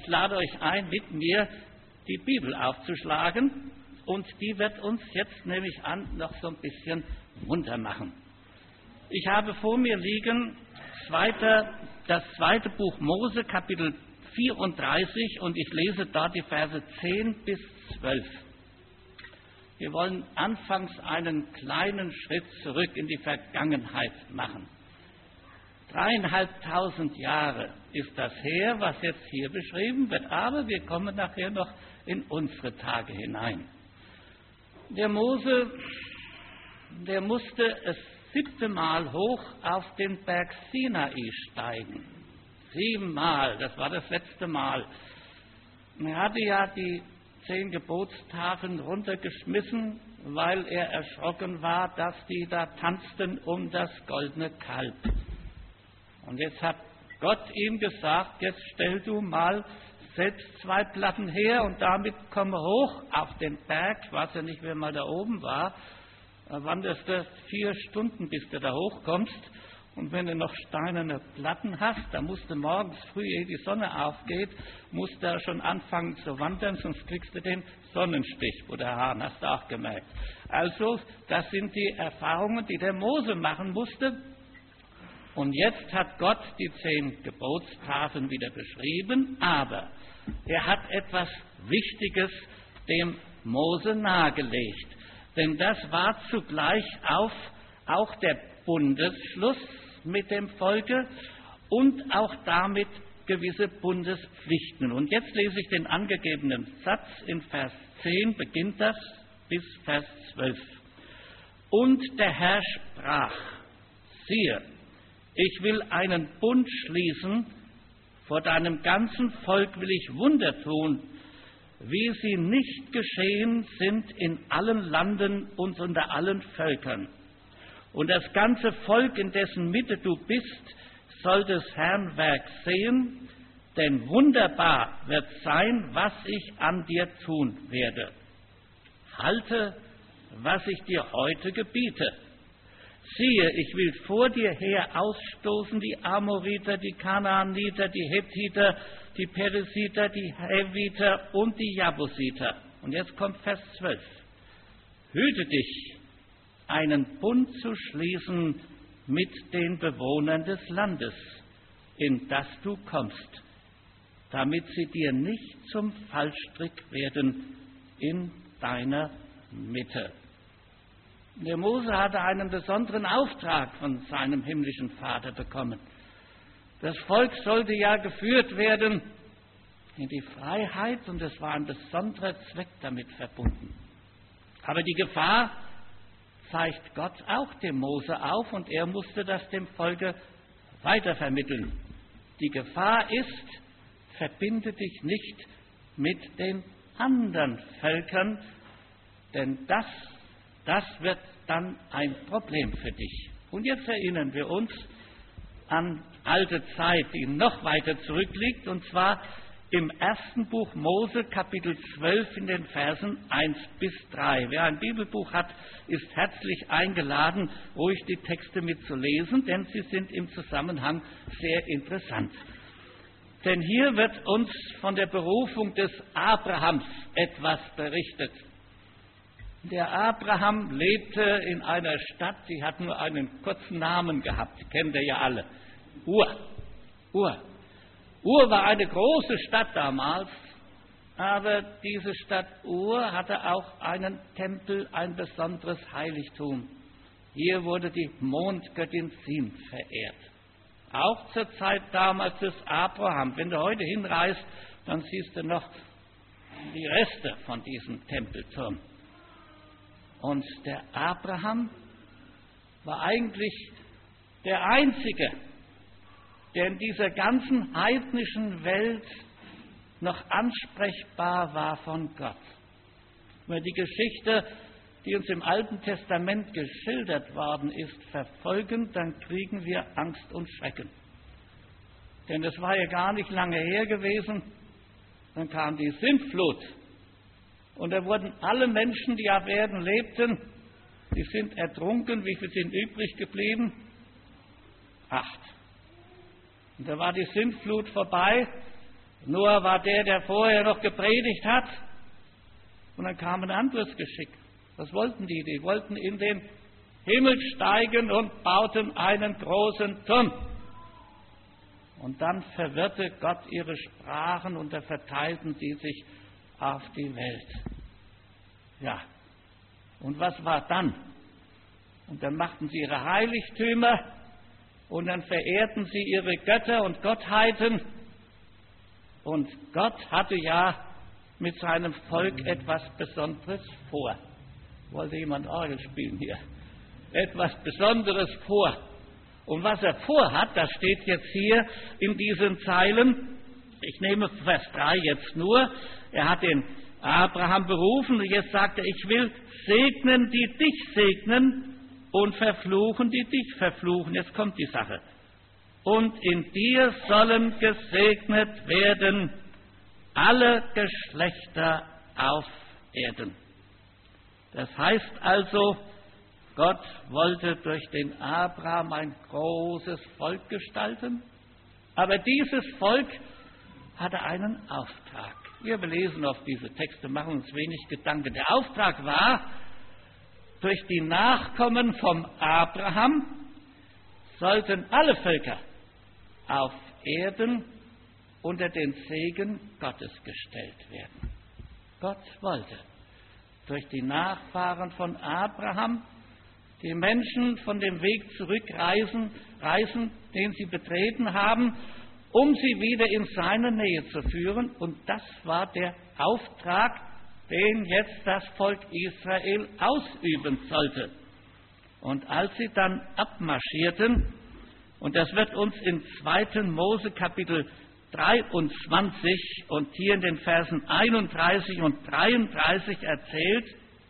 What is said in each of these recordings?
lade euch ein, mit mir die Bibel aufzuschlagen, und die wird uns jetzt nämlich noch so ein bisschen munter machen. Ich habe vor mir liegen das zweite Buch Mose, Kapitel 34, und ich lese dort die Verse 10 bis 12. Wir wollen anfangs einen kleinen Schritt zurück in die Vergangenheit machen. 3.500 Jahre ist das her, was jetzt hier beschrieben wird, aber wir kommen nachher noch in unsere Tage hinein. Der Mose, der musste das 7. Mal hoch auf den Berg Sinai steigen. 7 Mal, das war das letzte Mal. Er hatte ja die 10 Gebotstafeln runtergeschmissen, weil er erschrocken war, dass die da tanzten um das goldene Kalb. Und jetzt hat Gott ihm gesagt, jetzt stell du mal selbst 2 Platten her und damit komme hoch auf den Berg. Ich weiß ja nicht, wer mal da oben war. Da wanderst du 4 Stunden, bis du da hochkommst. Und wenn du noch steinerne Platten hast, dann musst du morgens früh, ehe die Sonne aufgeht, musst du schon anfangen zu wandern, sonst kriegst du den Sonnenstich, wo der Hahn, hast du auch gemerkt. Also, das sind die Erfahrungen, die der Mose machen musste. Und jetzt hat Gott die 10 Gebotstafeln wieder beschrieben, aber er hat etwas Wichtiges dem Mose nahegelegt. Denn das war zugleich auch der Bundesschluss mit dem Volke und auch damit gewisse Bundespflichten. Und jetzt lese ich den angegebenen Satz in Vers 10, beginnt das bis Vers 12. Und der Herr sprach, siehe, ich will einen Bund schließen, vor deinem ganzen Volk will ich Wunder tun, wie sie nicht geschehen sind in allen Landen und unter allen Völkern. Und das ganze Volk, in dessen Mitte du bist, soll des Herrn Werk sehen, denn wunderbar wird sein, was ich an dir tun werde. Halte, was ich dir heute gebiete. Siehe, ich will vor dir her ausstoßen die Amoriter, die Kanaaniter, die Hethiter, die Perisiter, die Heviter und die Jabusiter. Und jetzt kommt Vers 12. Hüte dich, einen Bund zu schließen mit den Bewohnern des Landes, in das du kommst, damit sie dir nicht zum Fallstrick werden in deiner Mitte. Der Mose hatte einen besonderen Auftrag von seinem himmlischen Vater bekommen. Das Volk sollte ja geführt werden in die Freiheit, und es war ein besonderer Zweck damit verbunden. Aber die Gefahr zeigt Gott auch dem Mose auf, und er musste das dem Volke weitervermitteln. Die Gefahr ist, verbinde dich nicht mit den anderen Völkern, denn das wird dann ein Problem für dich. Und jetzt erinnern wir uns an alte Zeit, die noch weiter zurückliegt, und zwar im 1. Buch Mose, Kapitel 12, in den Versen 1 bis 3. Wer ein Bibelbuch hat, ist herzlich eingeladen, ruhig die Texte mitzulesen, denn sie sind im Zusammenhang sehr interessant. Denn hier wird uns von der Berufung des Abrahams etwas berichtet. Der Abraham lebte in einer Stadt, die hat nur einen kurzen Namen gehabt, kennt ihr ja alle. Ur. Ur war eine große Stadt damals, aber diese Stadt Ur hatte auch einen Tempel, ein besonderes Heiligtum. Hier wurde die Mondgöttin Sin verehrt. Auch zur Zeit damals des Abraham. Wenn du heute hinreist, dann siehst du noch die Reste von diesem Tempelturm. Und der Abraham war eigentlich der Einzige, der in dieser ganzen heidnischen Welt noch ansprechbar war von Gott. Wenn wir die Geschichte, die uns im Alten Testament geschildert worden ist, verfolgen, dann kriegen wir Angst und Schrecken. Denn es war ja gar nicht lange her gewesen, dann kam die Sintflut. Und da wurden alle Menschen, die auf Erden lebten, die sind ertrunken. Wie viele sind übrig geblieben? 8. Und da war die Sintflut vorbei Noah war der vorher noch gepredigt hat. Und dann kam ein anderes Geschick. Was wollten die? Die wollten in den Himmel steigen und bauten einen großen Turm. Und dann verwirrte Gott ihre Sprachen und da verteilten sie sich auf die Welt. Ja, und was war dann? Und dann machten sie ihre Heiligtümer und dann verehrten sie ihre Götter und Gottheiten. Und Gott hatte ja mit seinem Volk etwas Besonderes vor. Wollte jemand Orgel spielen hier? Etwas Besonderes vor. Und was er vorhat, das steht jetzt hier in diesen Zeilen. Ich nehme Vers 3 jetzt nur. Er hat den Abraham berufen und jetzt sagt er, ich will segnen, die dich segnen und verfluchen, die dich verfluchen. Jetzt kommt die Sache. Und in dir sollen gesegnet werden alle Geschlechter auf Erden. Das heißt also, Gott wollte durch den Abraham ein großes Volk gestalten, aber dieses Volk hatte einen Auftrag. Wir lesen auf diese Texte, machen uns wenig Gedanken. Der Auftrag war, durch die Nachkommen vom Abraham sollten alle Völker auf Erden unter den Segen Gottes gestellt werden. Gott wollte durch die Nachfahren von Abraham die Menschen von dem Weg zurückreisen, den sie betreten haben, um sie wieder in seine Nähe zu führen. Und das war der Auftrag, den jetzt das Volk Israel ausüben sollte. Und als sie dann abmarschierten, und das wird uns in 2. Mose Kapitel 23 und hier in den Versen 31 und 33 erzählt,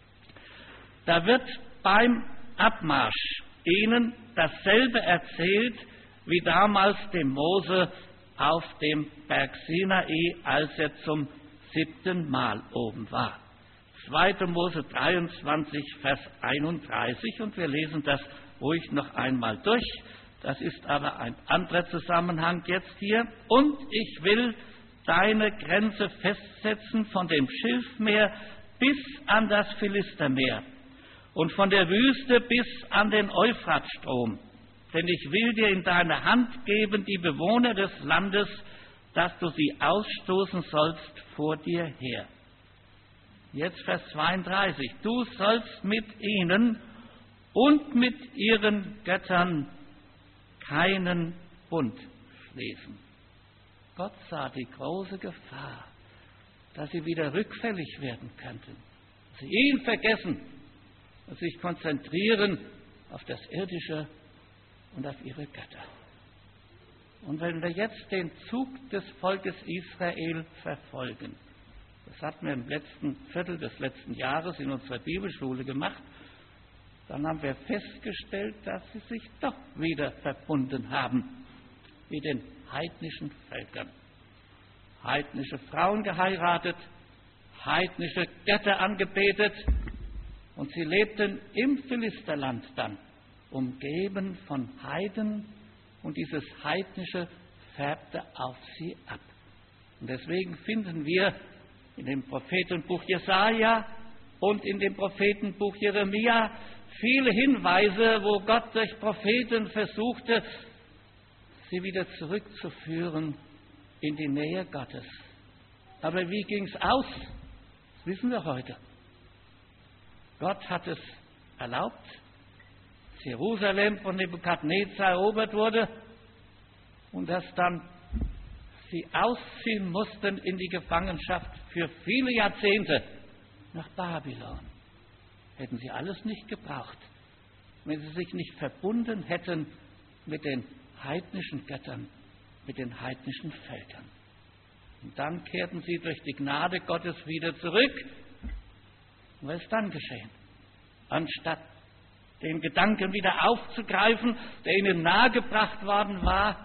da wird beim Abmarsch ihnen dasselbe erzählt, wie damals dem Mose auf dem Berg Sinai, als er zum 7. Mal oben war. 2. Mose 23, Vers 31, und wir lesen das ruhig noch einmal durch. Das ist aber ein anderer Zusammenhang jetzt hier. Und ich will deine Grenze festsetzen von dem Schilfmeer bis an das Philistermeer und von der Wüste bis an den Euphratstrom. Denn ich will dir in deine Hand geben die Bewohner des Landes, dass du sie ausstoßen sollst vor dir her. Jetzt Vers 32. Du sollst mit ihnen und mit ihren Göttern keinen Bund schließen. Gott sah die große Gefahr, dass sie wieder rückfällig werden könnten, dass sie ihn vergessen und sich konzentrieren auf das Irdische und auf ihre Götter. Und wenn wir jetzt den Zug des Volkes Israel verfolgen, das hatten wir im letzten Viertel des letzten Jahres in unserer Bibelschule gemacht, dann haben wir festgestellt, dass sie sich doch wieder verbunden haben mit den heidnischen Völkern. Heidnische Frauen geheiratet, heidnische Götter angebetet und sie lebten im Philisterland dann, umgeben von Heiden, und dieses Heidnische färbte auf sie ab. Und deswegen finden wir in dem Prophetenbuch Jesaja und in dem Prophetenbuch Jeremia viele Hinweise, wo Gott durch Propheten versuchte, sie wieder zurückzuführen in die Nähe Gottes. Aber wie ging es aus? Das wissen wir heute. Gott hat es erlaubt, dass Jerusalem von Nebukadnezar erobert wurde und dass dann sie ausziehen mussten in die Gefangenschaft für viele Jahrzehnte nach Babylon. Hätten sie alles nicht gebraucht, wenn sie sich nicht verbunden hätten mit den heidnischen Göttern, mit den heidnischen Völkern. Und dann kehrten sie durch die Gnade Gottes wieder zurück. Und was ist dann geschehen? Anstatt den Gedanken wieder aufzugreifen, der ihnen nahegebracht worden war,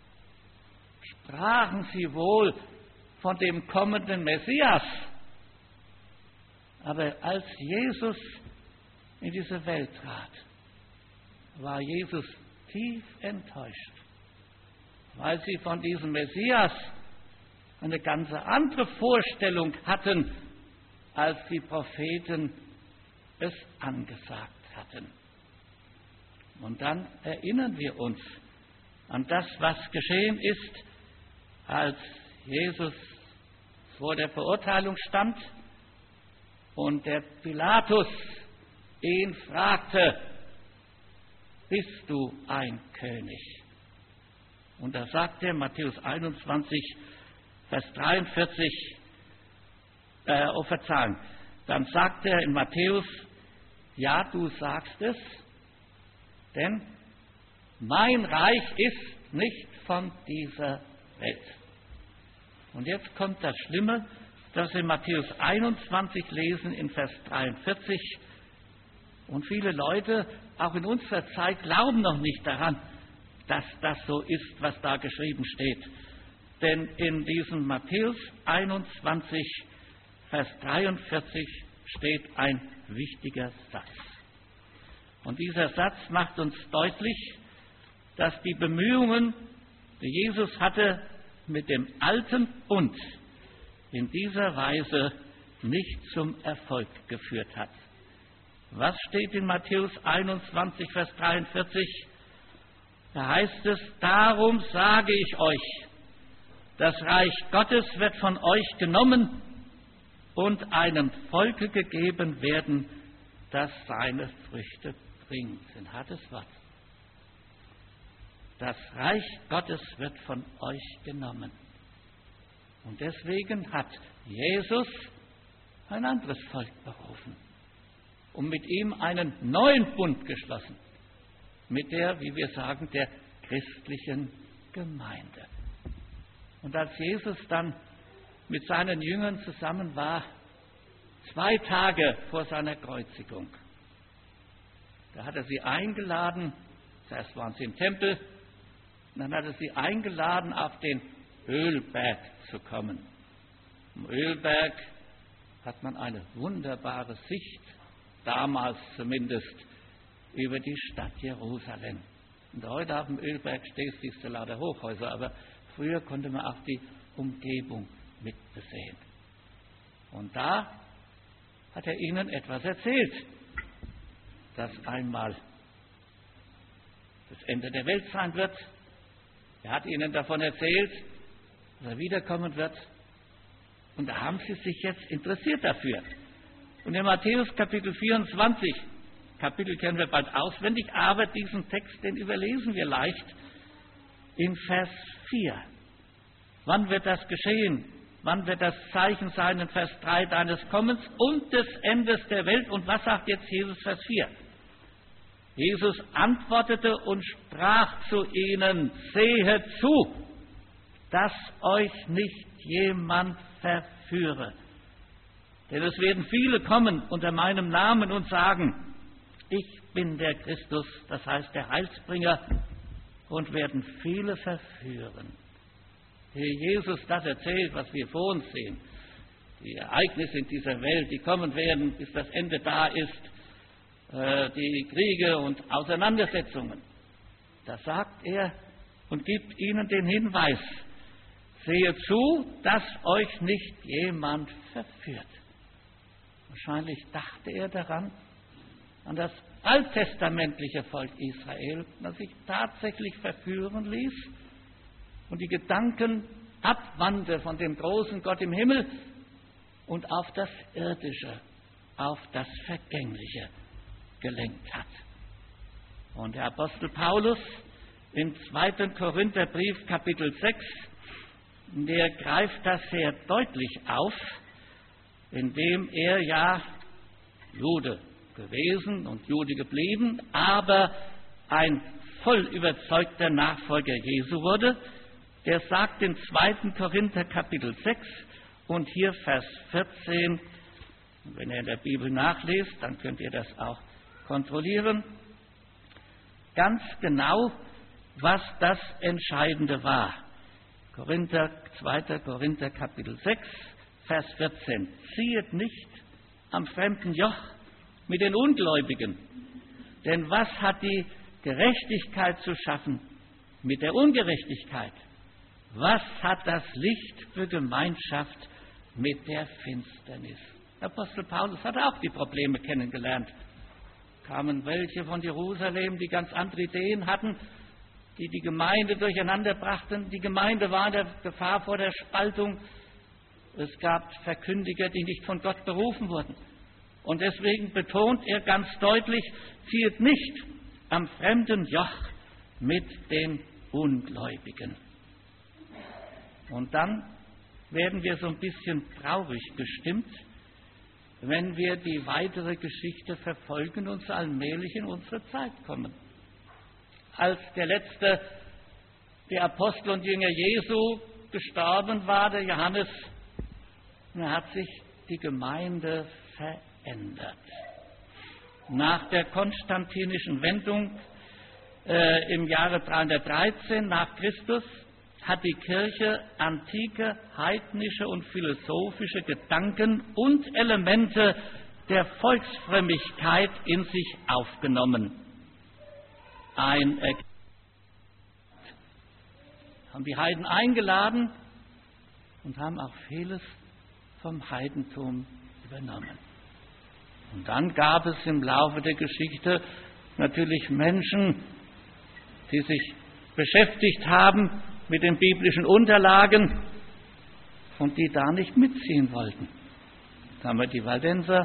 sprachen sie wohl von dem kommenden Messias. Aber als Jesus in diese Welt trat, war Jesus tief enttäuscht, weil sie von diesem Messias eine ganz andere Vorstellung hatten, als die Propheten es angesagt hatten. Und dann erinnern wir uns an das, was geschehen ist, als Jesus vor der Verurteilung stand und der Pilatus ihn fragte: Bist du ein König? Und da sagt er, Matthäus 21, Vers 43, dann sagt er in Matthäus: Ja, du sagst es, denn mein Reich ist nicht von dieser Welt. Und jetzt kommt das Schlimme, dass wir in Matthäus 21 lesen in Vers 43. Und viele Leute, auch in unserer Zeit, glauben noch nicht daran, dass das so ist, was da geschrieben steht. Denn in diesem Matthäus 21, Vers 43 steht ein wichtiger Satz. Und dieser Satz macht uns deutlich, dass die Bemühungen, die Jesus hatte, mit dem alten Bund in dieser Weise nicht zum Erfolg geführt hat. Was steht in Matthäus 21, Vers 43? Da heißt es: Darum sage ich euch, das Reich Gottes wird von euch genommen und einem Volke gegeben werden, das seine Früchte bringt. Ein hartes Wort. Das Reich Gottes wird von euch genommen. Und deswegen hat Jesus ein anderes Volk berufen und mit ihm einen neuen Bund geschlossen, mit der, wie wir sagen, der christlichen Gemeinde. Und als Jesus dann mit seinen Jüngern zusammen war, 2 Tage vor seiner Kreuzigung, da hat er sie eingeladen, zuerst waren sie im Tempel, und dann hat er sie eingeladen, auf den Ölberg zu kommen. Am Ölberg hat man eine wunderbare Sicht, damals zumindest, über die Stadt Jerusalem. Und heute auf dem Ölberg siehst du lauter Hochhäuser, aber früher konnte man auch die Umgebung mitbesehen. Und da hat er ihnen etwas erzählt, dass einmal das Ende der Welt sein wird. Er hat ihnen davon erzählt, dass er wiederkommen wird. Und da haben sie sich jetzt interessiert dafür. Und in Matthäus Kapitel 24, Kapitel kennen wir bald auswendig, aber diesen Text, den überlesen wir leicht, in Vers 4. Wann wird das geschehen? Wann wird das Zeichen sein in Vers 3 deines Kommens und des Endes der Welt? Und was sagt jetzt Jesus, Vers 4? Jesus antwortete und sprach zu ihnen: Sehet zu, dass euch nicht jemand verführe. Denn es werden viele kommen unter meinem Namen und sagen: Ich bin der Christus, das heißt der Heilsbringer, und werden viele verführen. Hier Jesus das erzählt, was wir vor uns sehen, die Ereignisse in dieser Welt, die kommen werden, bis das Ende da ist, die Kriege und Auseinandersetzungen. Da sagt er und gibt ihnen den Hinweis: Seht zu, dass euch nicht jemand verführt. Wahrscheinlich dachte er daran, an das alttestamentliche Volk Israel, das sich tatsächlich verführen ließ und die Gedanken abwandte von dem großen Gott im Himmel und auf das Irdische, auf das Vergängliche gelenkt hat. Und der Apostel Paulus im 2. Korintherbrief Kapitel 6, der greift das sehr deutlich auf, indem er ja Jude gewesen und Jude geblieben, aber ein voll überzeugter Nachfolger Jesu wurde. Der sagt in 2. Korinther Kapitel 6 und hier Vers 14, wenn ihr in der Bibel nachlest, dann könnt ihr das auch kontrollieren, ganz genau, was das Entscheidende war. 2. Korinther Kapitel 6, Vers 14. Ziehet nicht am fremden Joch mit den Ungläubigen, denn was hat die Gerechtigkeit zu schaffen mit der Ungerechtigkeit? Was hat das Licht für Gemeinschaft mit der Finsternis? Apostel Paulus hatte auch die Probleme kennengelernt. Kamen welche von Jerusalem, die ganz andere Ideen hatten, die die Gemeinde durcheinander brachten. Die Gemeinde war in der Gefahr vor der Spaltung. Es gab Verkündiger, die nicht von Gott berufen wurden. Und deswegen betont er ganz deutlich, ziehet nicht am fremden Joch mit den Ungläubigen. Und dann werden wir so ein bisschen traurig gestimmt, wenn wir die weitere Geschichte verfolgen und so allmählich in unsere Zeit kommen. Als der letzte der Apostel und Jünger Jesu gestorben war, der Johannes, da hat sich die Gemeinde verändert. Nach der konstantinischen Wendung im Jahre 313 nach Christus hat die Kirche antike, heidnische und philosophische Gedanken und Elemente der Volksfrömmigkeit in sich aufgenommen. Haben die Heiden eingeladen und haben auch vieles vom Heidentum übernommen. Und dann gab es im Laufe der Geschichte natürlich Menschen, die sich beschäftigt haben mit den biblischen Unterlagen und die da nicht mitziehen wollten. Da haben wir die Waldenser,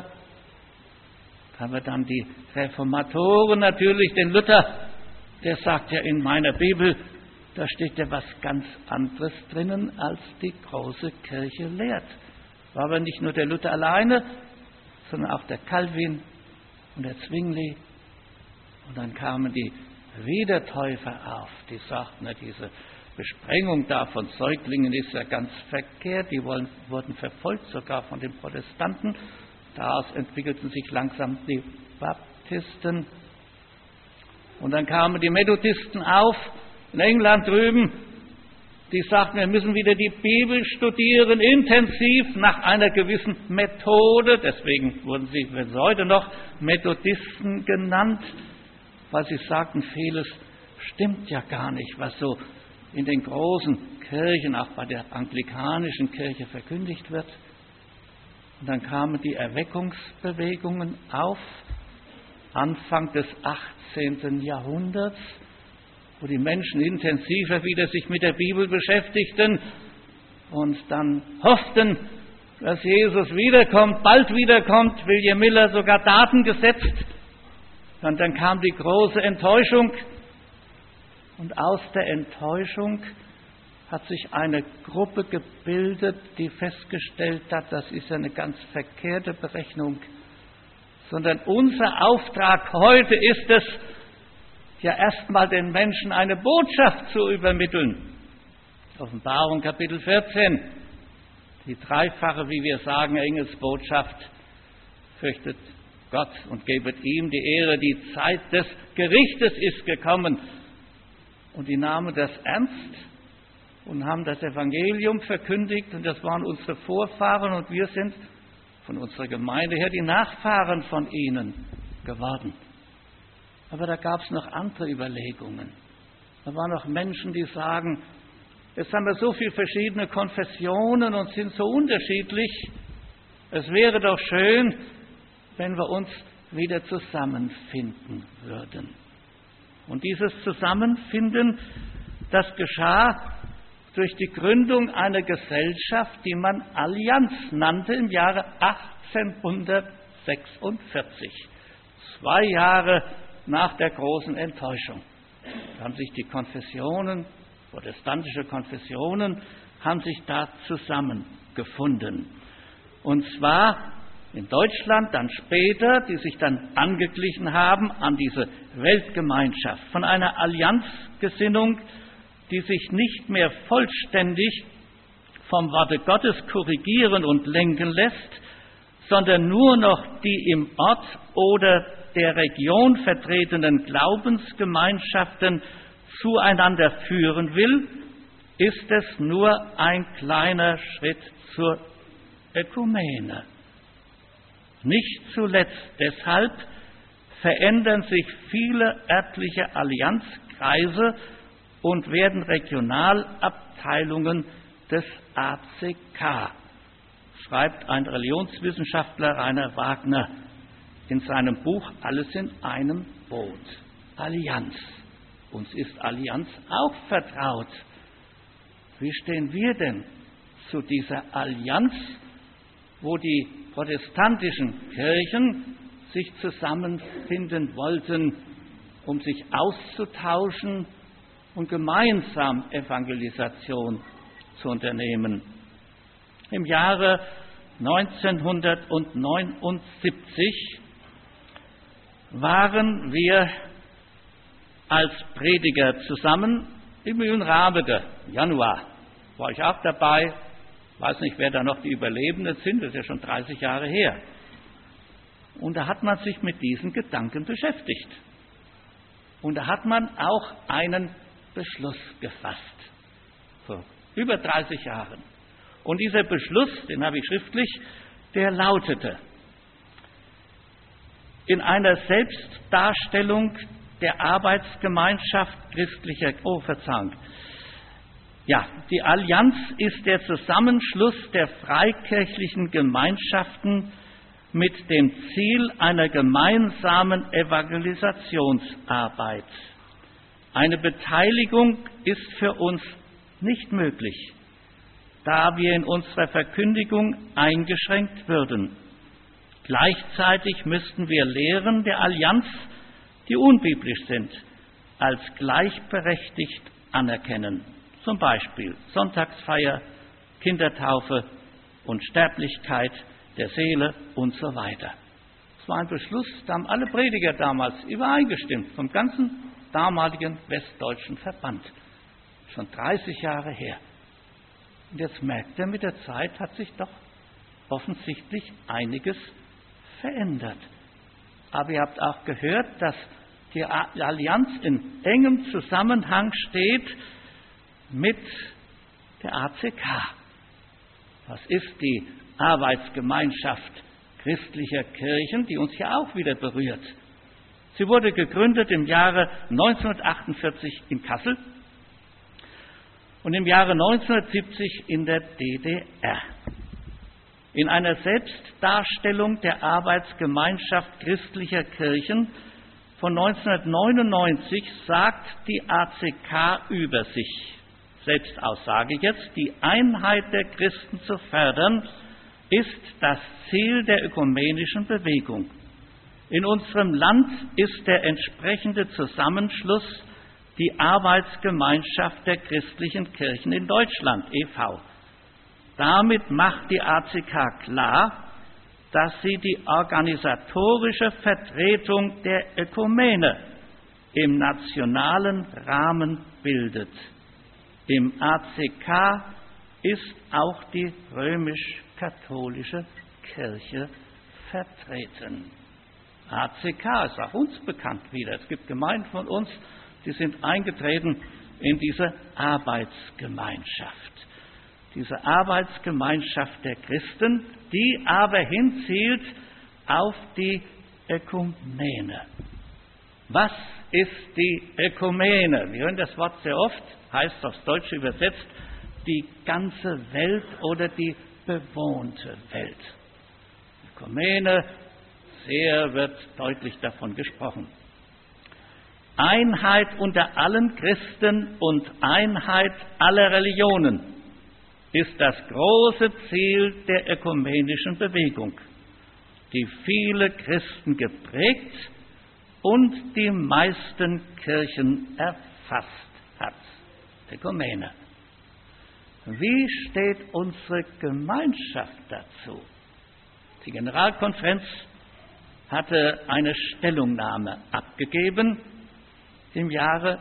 da haben wir dann die Reformatoren, natürlich den Luther, der sagt ja in meiner Bibel, da steht ja was ganz anderes drinnen, als die große Kirche lehrt. War aber nicht nur der Luther alleine, sondern auch der Calvin und der Zwingli. Und dann kamen die Wiedertäufer auf, die sagten, diese Besprengung da von Säuglingen ist ja ganz verkehrt, die wurden verfolgt, sogar von den Protestanten. Daraus entwickelten sich langsam die Baptisten. Und dann kamen die Methodisten auf, in England drüben, die sagten, wir müssen wieder die Bibel studieren, intensiv nach einer gewissen Methode. Deswegen werden sie heute noch Methodisten genannt, weil sie sagten, vieles stimmt ja gar nicht, was so in den großen Kirchen, auch bei der anglikanischen Kirche verkündigt wird. Und dann kamen die Erweckungsbewegungen auf, Anfang des 18. Jahrhunderts, wo die Menschen intensiver wieder sich mit der Bibel beschäftigten und dann hofften, dass Jesus wiederkommt, bald wiederkommt. William Miller sogar Daten gesetzt. Und dann kam die große Enttäuschung. Und aus der Enttäuschung hat sich eine Gruppe gebildet, die festgestellt hat, das ist eine ganz verkehrte Berechnung. Sondern unser Auftrag heute ist es, ja erstmal den Menschen eine Botschaft zu übermitteln. Offenbarung Kapitel 14, die dreifache, wie wir sagen, Engelsbotschaft, fürchtet Gott und gebet ihm die Ehre, die Zeit des Gerichtes ist gekommen. Und die nahmen das ernst und haben das Evangelium verkündigt und das waren unsere Vorfahren und wir sind von unserer Gemeinde her die Nachfahren von ihnen geworden. Aber da gab es noch andere Überlegungen. Da waren noch Menschen, die sagen, jetzt haben wir so viele verschiedene Konfessionen und sind so unterschiedlich. Es wäre doch schön, wenn wir uns wieder zusammenfinden würden. Und dieses Zusammenfinden, das geschah durch die Gründung einer Gesellschaft, die man Allianz nannte im Jahre 1846. 2 Jahre nach der großen Enttäuschung. Da haben sich die Konfessionen, protestantische Konfessionen, haben sich da zusammengefunden. Und zwar in Deutschland, dann später, die sich dann angeglichen haben an diese Weltgemeinschaft, von einer Allianzgesinnung, die sich nicht mehr vollständig vom Worte Gottes korrigieren und lenken lässt, sondern nur noch die im Ort oder der Region vertretenen Glaubensgemeinschaften zueinander führen will, ist es nur ein kleiner Schritt zur Ökumene. Nicht zuletzt deshalb verändern sich viele örtliche Allianzkreise und werden regional Abteilungen des ACK, schreibt ein Religionswissenschaftler Rainer Wagner in seinem Buch Alles in einem Boot. Allianz. Uns ist Allianz auch vertraut. Wie stehen wir denn zu dieser Allianz, wo die protestantischen Kirchen sich zusammenfinden wollten, um sich auszutauschen und gemeinsam Evangelisation zu unternehmen? Im Jahre 1979 waren wir als Prediger zusammen im Mühlenrabede, Januar. War ich auch dabei, weiß nicht, wer da noch die Überlebenden sind, das ist ja schon 30 Jahre her. Und da hat man sich mit diesen Gedanken beschäftigt. Und da hat man auch einen Beschluss gefasst, vor über 30 Jahren. Und dieser Beschluss, den habe ich schriftlich, der lautete: In einer Selbstdarstellung der Arbeitsgemeinschaft christlicher, die Allianz ist der Zusammenschluss der freikirchlichen Gemeinschaften mit dem Ziel einer gemeinsamen Evangelisationsarbeit. Eine Beteiligung ist für uns nicht möglich, da wir in unserer Verkündigung eingeschränkt würden. Gleichzeitig müssten wir Lehren der Allianz, die unbiblisch sind, als gleichberechtigt anerkennen. Zum Beispiel Sonntagsfeier, Kindertaufe, Unsterblichkeit der Seele und so weiter. Das war ein Beschluss, da haben alle Prediger damals übereingestimmt, vom ganzen damaligen westdeutschen Verband. Schon 30 Jahre her. Und jetzt merkt er, mit der Zeit hat sich doch offensichtlich einiges verändert. Aber ihr habt auch gehört, dass die Allianz in engem Zusammenhang steht mit der ACK. Was ist die Arbeitsgemeinschaft christlicher Kirchen, die uns ja auch wieder berührt? Sie wurde gegründet im Jahre 1948 in Kassel und im Jahre 1970 in der DDR. In einer Selbstdarstellung der Arbeitsgemeinschaft christlicher Kirchen von 1999 sagt die ACK über sich, Selbstaussage jetzt: Die Einheit der Christen zu fördern, ist das Ziel der ökumenischen Bewegung. In unserem Land ist der entsprechende Zusammenschluss die Arbeitsgemeinschaft der christlichen Kirchen in Deutschland, e.V. Damit macht die ACK klar, dass sie die organisatorische Vertretung der Ökumene im nationalen Rahmen bildet. Im ACK ist auch die römisch-katholische Kirche vertreten. ACK ist auch uns bekannt wieder. Es gibt Gemeinden von uns, die sind eingetreten in diese Arbeitsgemeinschaft. Diese Arbeitsgemeinschaft der Christen, die aber hinzielt auf die Ökumene. Was ist die Ökumene? Wir hören das Wort sehr oft, heißt aufs Deutsche übersetzt, die ganze Welt oder die bewohnte Welt. Ökumene, sehr wird deutlich davon gesprochen. Einheit unter allen Christen und Einheit aller Religionen ist das große Ziel der ökumenischen Bewegung, die viele Christen geprägt und die meisten Kirchen erfasst hat. Ökumene. Wie steht unsere Gemeinschaft dazu? Die Generalkonferenz hatte eine Stellungnahme abgegeben im Jahre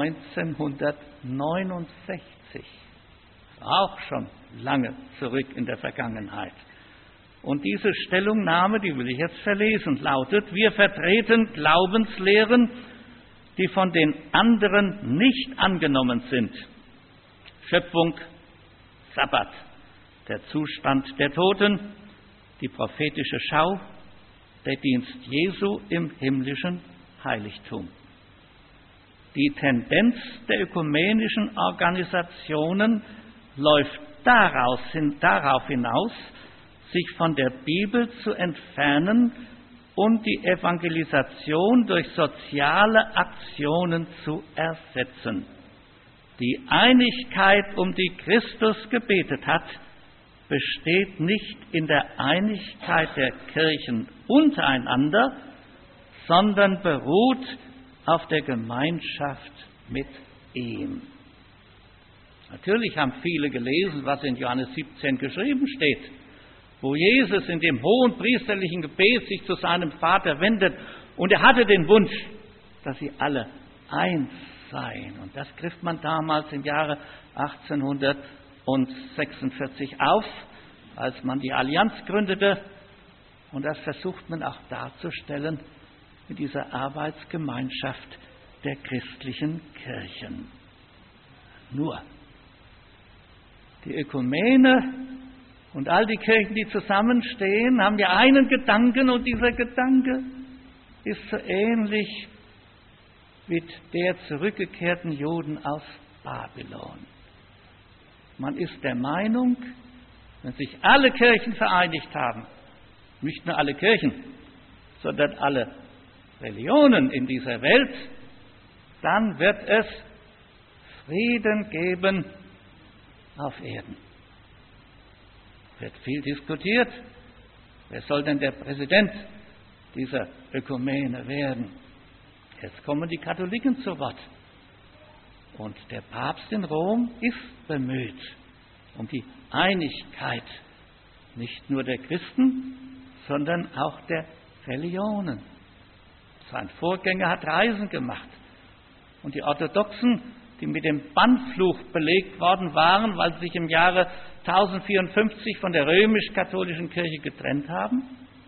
1969. Auch schon lange zurück in der Vergangenheit. Und diese Stellungnahme, die will ich jetzt verlesen, lautet: Wir vertreten Glaubenslehren, die von den anderen nicht angenommen sind. Schöpfung, Sabbat, der Zustand der Toten, die prophetische Schau, der Dienst Jesu im himmlischen Heiligtum. Die Tendenz der ökumenischen Organisationen läuft darauf hinaus, sich von der Bibel zu entfernen und die Evangelisation durch soziale Aktionen zu ersetzen. Die Einigkeit, um die Christus gebetet hat, besteht nicht in der Einigkeit der Kirchen untereinander, sondern beruht auf der Gemeinschaft mit ihm. Natürlich haben viele gelesen, was in Johannes 17 geschrieben steht, wo Jesus in dem hohen priesterlichen Gebet sich zu seinem Vater wendet und er hatte den Wunsch, dass sie alle eins seien. Und das griff man damals im Jahre 1846 auf, als man die Allianz gründete. Und das versucht man auch darzustellen in dieser Arbeitsgemeinschaft der christlichen Kirchen. Nur die Ökumene und all die Kirchen, die zusammenstehen, haben ja einen Gedanken, und dieser Gedanke ist so ähnlich wie der zurückgekehrten Juden aus Babylon. Man ist der Meinung, wenn sich alle Kirchen vereinigt haben, nicht nur alle Kirchen, sondern alle Religionen in dieser Welt, dann wird es Frieden geben auf Erden. Wird viel diskutiert. Wer soll denn der Präsident dieser Ökumene werden? Jetzt kommen die Katholiken zu Wort. Und der Papst in Rom ist bemüht um die Einigkeit nicht nur der Christen, sondern auch der Religionen. Sein Vorgänger hat Reisen gemacht. Und die Orthodoxen, die mit dem Bannfluch belegt worden waren, weil sie sich im Jahre 1054 von der römisch-katholischen Kirche getrennt haben,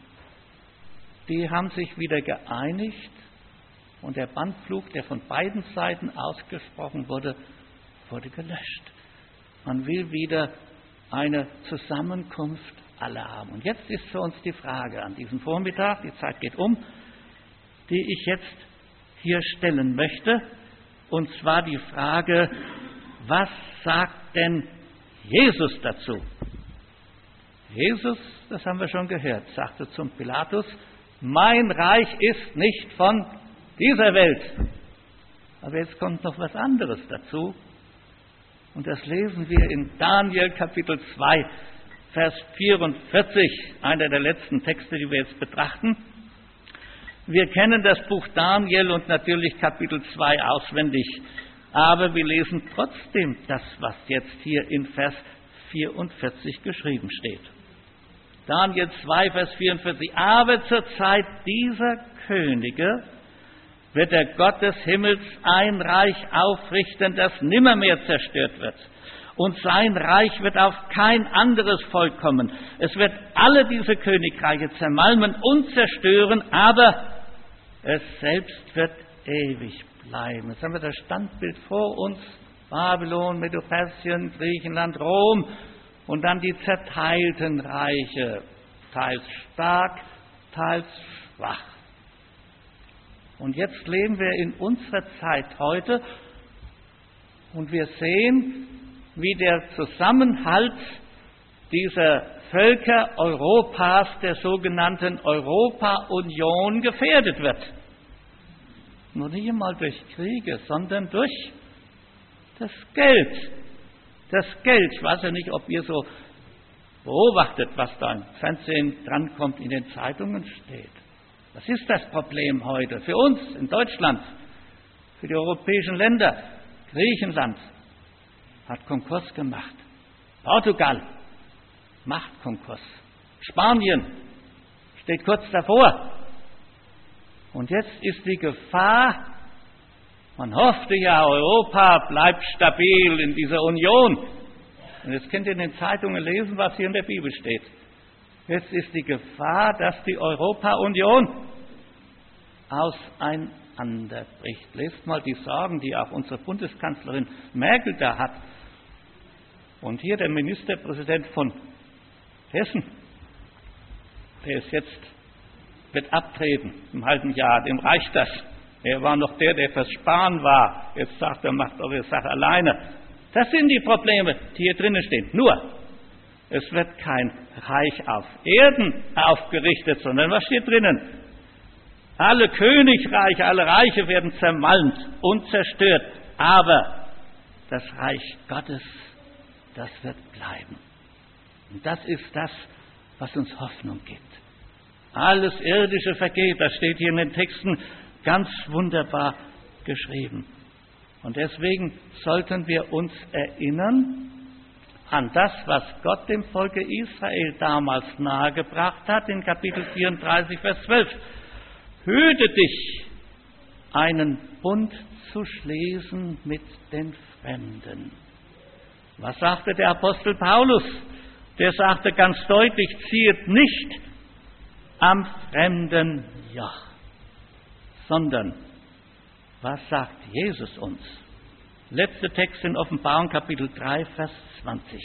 die haben sich wieder geeinigt und der Bannfluch, der von beiden Seiten ausgesprochen wurde, wurde gelöscht. Man will wieder eine Zusammenkunft aller haben. Und jetzt ist für uns die Frage an diesem Vormittag, die Zeit geht um, die ich jetzt hier stellen möchte, und zwar die Frage, was sagt denn Jesus dazu? Jesus, das haben wir schon gehört, sagte zum Pilatus, mein Reich ist nicht von dieser Welt. Aber jetzt kommt noch was anderes dazu. Und das lesen wir in Daniel Kapitel 2, Vers 44, einer der letzten Texte, die wir jetzt betrachten. Wir kennen das Buch Daniel und natürlich Kapitel 2 auswendig, aber wir lesen trotzdem das, was jetzt hier in Vers 44 geschrieben steht. Daniel 2, Vers 44. Aber zur Zeit dieser Könige wird der Gott des Himmels ein Reich aufrichten, das nimmermehr zerstört wird. Und sein Reich wird auf kein anderes Volk kommen. Es wird alle diese Königreiche zermalmen und zerstören, aber es selbst wird ewig bleiben. Jetzt haben wir das Standbild vor uns. Babylon, Medo-Persien, Griechenland, Rom und dann die zerteilten Reiche. Teils stark, teils schwach. Und jetzt leben wir in unserer Zeit heute und wir sehen, wie der Zusammenhalt dieser Völker Europas, der sogenannten Europa-Union, gefährdet wird. Nur nicht einmal durch Kriege, sondern durch das Geld. Das Geld, ich weiß ja nicht, ob ihr so beobachtet, was da im Fernsehen drankommt, in den Zeitungen steht. Was ist das Problem heute für uns in Deutschland, für die europäischen Länder? Griechenland hat Konkurs gemacht. Portugal macht Konkurs. Spanien steht kurz davor. Und jetzt ist die Gefahr, man hoffte ja, Europa bleibt stabil in dieser Union. Und jetzt könnt ihr in den Zeitungen lesen, was hier in der Bibel steht. Jetzt ist die Gefahr, dass die Europa-Union auseinanderbricht. Lest mal die Sorgen, die auch unsere Bundeskanzlerin Merkel da hat. Und hier der Ministerpräsident von Hessen, der ist jetzt, wird abtreten im halben Jahr, dem reicht das. Er war noch der fürs Sparen war. Jetzt sagt er, macht eure Sache alleine. Das sind die Probleme, die hier drinnen stehen. Nur, es wird kein Reich auf Erden aufgerichtet, sondern was steht drinnen? Alle Königreiche, alle Reiche werden zermalmt und zerstört. Aber das Reich Gottes, das wird bleiben. Und das ist das, was uns Hoffnung gibt. Alles Irdische vergeht, das steht hier in den Texten ganz wunderbar geschrieben. Und deswegen sollten wir uns erinnern an das, was Gott dem Volke Israel damals nahegebracht hat, in Kapitel 34, Vers 12. Hüte dich, einen Bund zu schließen mit den Fremden. Was sagte der Apostel Paulus? Der sagte ganz deutlich, ziehet nicht am fremden Joch, sondern was sagt Jesus uns? Letzter Text in Offenbarung, Kapitel 3, Vers 20.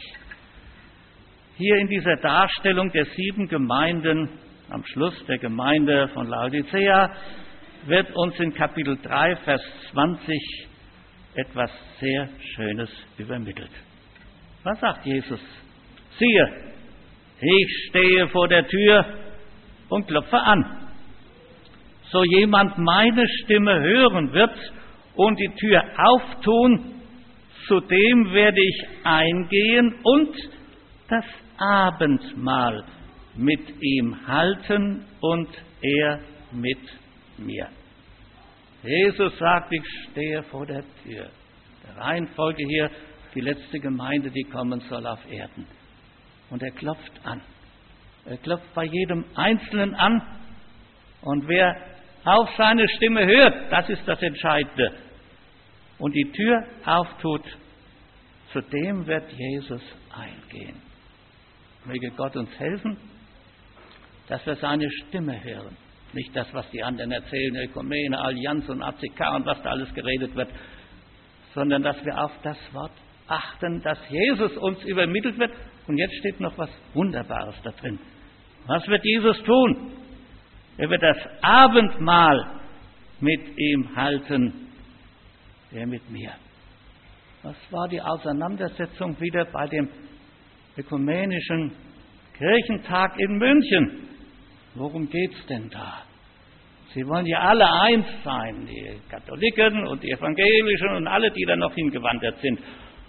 Hier in dieser Darstellung der 7 Gemeinden, am Schluss der Gemeinde von Laodicea, wird uns in Kapitel 3, Vers 20 etwas sehr Schönes übermittelt. Was sagt Jesus? Siehe, ich stehe vor der Tür und klopfe an. So jemand meine Stimme hören wird und die Tür auftun, zu dem werde ich eingehen und das Abendmahl mit ihm halten und er mit mir. Jesus sagt, ich stehe vor der Tür. Der Reihenfolge hier, die letzte Gemeinde, die kommen soll auf Erden. Und er klopft an. Er klopft bei jedem Einzelnen an. Und wer auf seine Stimme hört, das ist das Entscheidende. Und die Tür auftut, zu dem wird Jesus eingehen. Möge Gott uns helfen, dass wir seine Stimme hören. Nicht das, was die anderen erzählen, Ökumene, Allianz und ACK und was da alles geredet wird, sondern dass wir auf das Wort achten, dass Jesus uns übermittelt wird. Und jetzt steht noch was Wunderbares da drin. Was wird Jesus tun? Er wird das Abendmahl mit ihm halten, er mit mir. Was war die Auseinandersetzung wieder bei dem ökumenischen Kirchentag in München? Worum geht's denn da? Sie wollen ja alle eins sein, die Katholiken und die Evangelischen und alle, die da noch hingewandert sind.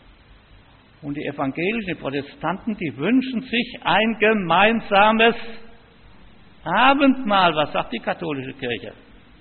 Und die Evangelischen, die Protestanten, die wünschen sich ein gemeinsames Abendmahl. Was sagt die katholische Kirche?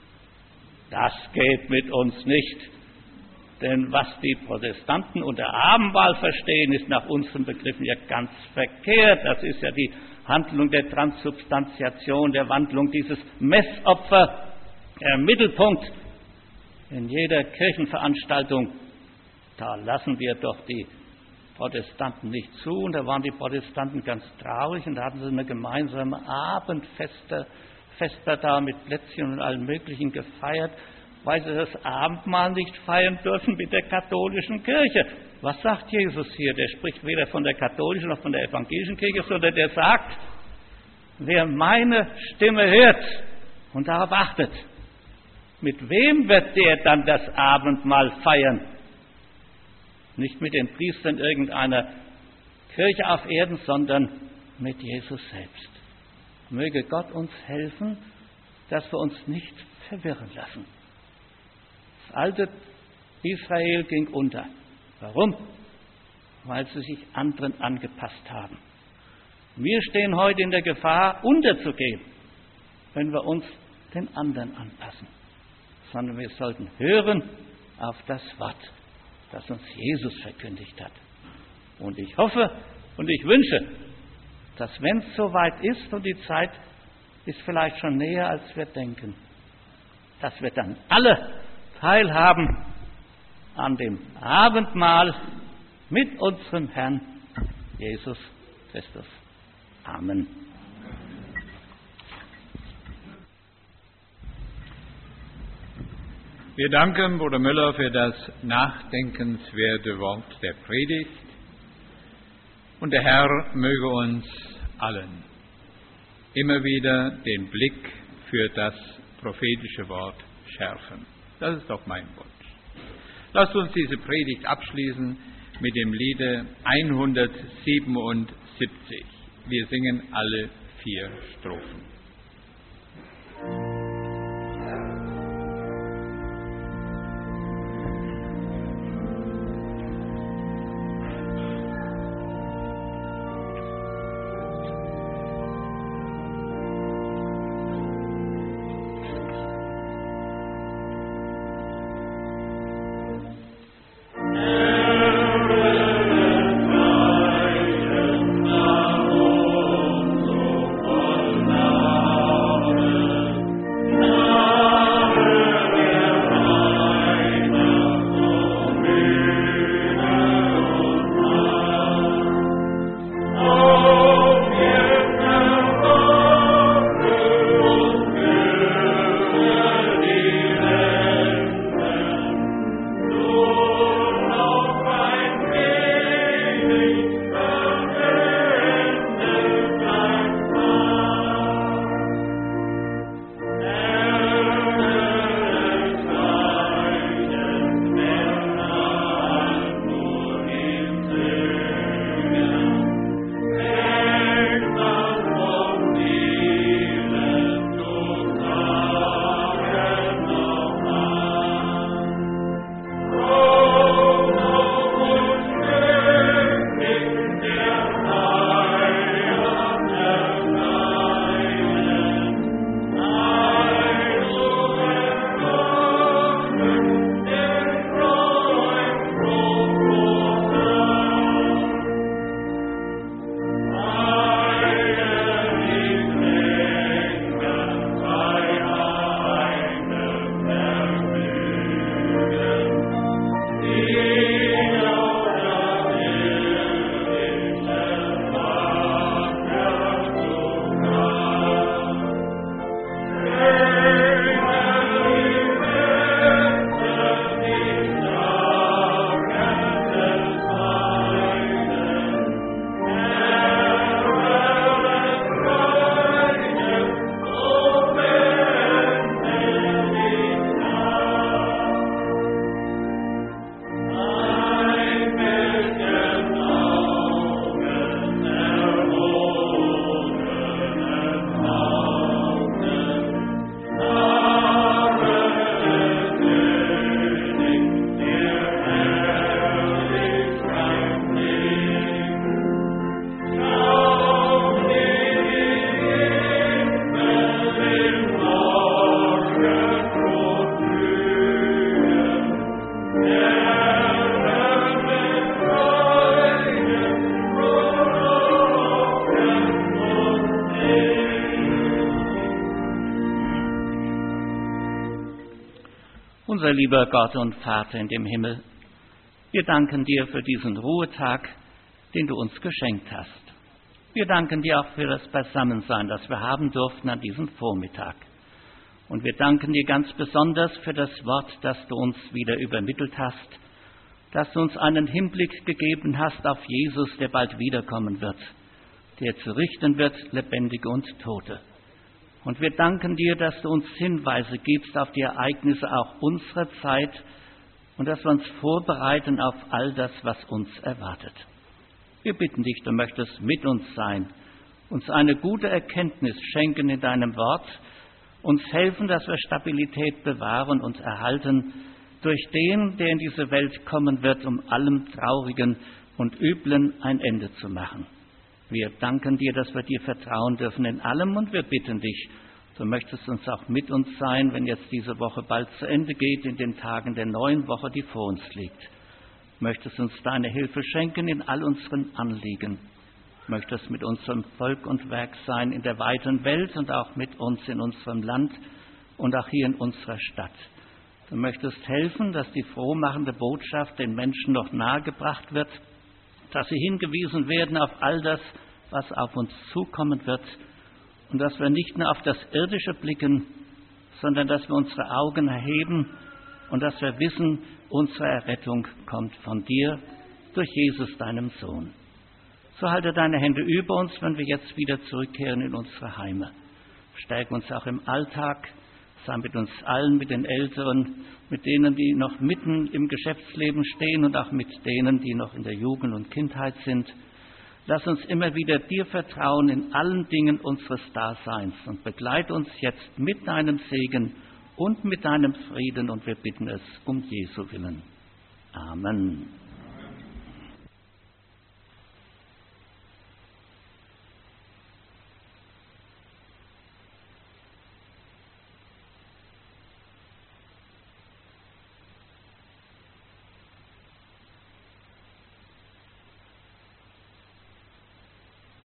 Das geht mit uns nicht. Denn was die Protestanten unter Abendmahl verstehen, ist nach unseren Begriffen ja ganz verkehrt. Das ist ja die Handlung der Transsubstantiation, der Wandlung dieses Messopfer, der Mittelpunkt in jeder Kirchenveranstaltung. Da lassen wir doch die Protestanten nicht zu. Und da waren die Protestanten ganz traurig und da hatten sie eine gemeinsame Abendfeste da mit Plätzchen und allem Möglichen gefeiert, weil sie das Abendmahl nicht feiern dürfen mit der katholischen Kirche. Was sagt Jesus hier? Der spricht weder von der katholischen noch von der evangelischen Kirche, sondern der sagt, wer meine Stimme hört und darauf achtet, mit wem wird der dann das Abendmahl feiern? Nicht mit den Priestern irgendeiner Kirche auf Erden, sondern mit Jesus selbst. Möge Gott uns helfen, dass wir uns nicht verwirren lassen. Das alte Israel ging unter. Warum? Weil sie sich anderen angepasst haben. Wir stehen heute in der Gefahr, unterzugehen, wenn wir uns den anderen anpassen. Sondern wir sollten hören auf das Wort, das uns Jesus verkündigt hat. Und ich hoffe und ich wünsche, dass wenn es soweit ist und die Zeit ist vielleicht schon näher, als wir denken, dass wir dann alle teilhaben an dem Abendmahl mit unserem Herrn Jesus Christus. Amen. Wir danken Bruder Müller für das nachdenkenswerte Wort der Predigt und der Herr möge uns allen immer wieder den Blick für das prophetische Wort schärfen. Das ist doch mein Wunsch. Lasst uns diese Predigt abschließen mit dem Liede 177. Wir singen alle 4 Strophen. Unser lieber Gott und Vater in dem Himmel, wir danken dir für diesen Ruhetag, den du uns geschenkt hast. Wir danken dir auch für das Beisammensein, das wir haben durften an diesem Vormittag. Und wir danken dir ganz besonders für das Wort, das du uns wieder übermittelt hast, dass du uns einen Hinblick gegeben hast auf Jesus, der bald wiederkommen wird, der zu richten wird, Lebendige und Tote. Und wir danken dir, dass du uns Hinweise gibst auf die Ereignisse auch unserer Zeit und dass wir uns vorbereiten auf all das, was uns erwartet. Wir bitten dich, du möchtest mit uns sein, uns eine gute Erkenntnis schenken in deinem Wort, uns helfen, dass wir Stabilität bewahren und erhalten durch den, der in diese Welt kommen wird, um allem Traurigen und Üblen ein Ende zu machen. Wir danken dir, dass wir dir vertrauen dürfen in allem und wir bitten dich, du möchtest uns auch mit uns sein, wenn jetzt diese Woche bald zu Ende geht, in den Tagen der neuen Woche, die vor uns liegt. Möchtest uns deine Hilfe schenken in all unseren Anliegen. Möchtest mit unserem Volk und Werk sein in der weiten Welt und auch mit uns in unserem Land und auch hier in unserer Stadt. Du möchtest helfen, dass die frohmachende Botschaft den Menschen noch nahegebracht wird, dass sie hingewiesen werden auf all das, was auf uns zukommen wird und dass wir nicht nur auf das Irdische blicken, sondern dass wir unsere Augen erheben und dass wir wissen, unsere Errettung kommt von dir durch Jesus, deinem Sohn. So halte deine Hände über uns, wenn wir jetzt wieder zurückkehren in unsere Heime. Stärke uns auch im Alltag, Sei mit uns allen, mit den Älteren, mit denen, die noch mitten im Geschäftsleben stehen und auch mit denen, die noch in der Jugend und Kindheit sind. Lass uns immer wieder dir vertrauen in allen Dingen unseres Daseins und begleite uns jetzt mit deinem Segen und mit deinem Frieden, und wir bitten es um Jesu Willen. Amen.